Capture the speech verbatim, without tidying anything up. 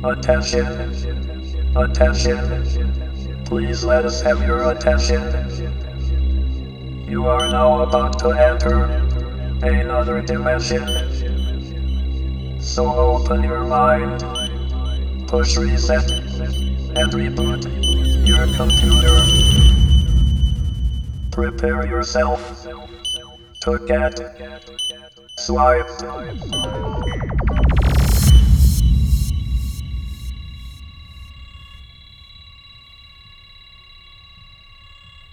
Attention, attention, please let us have your attention. You are now about to enter another dimension. So open your mind, push reset, and reboot your computer. Prepare yourself to get swiped.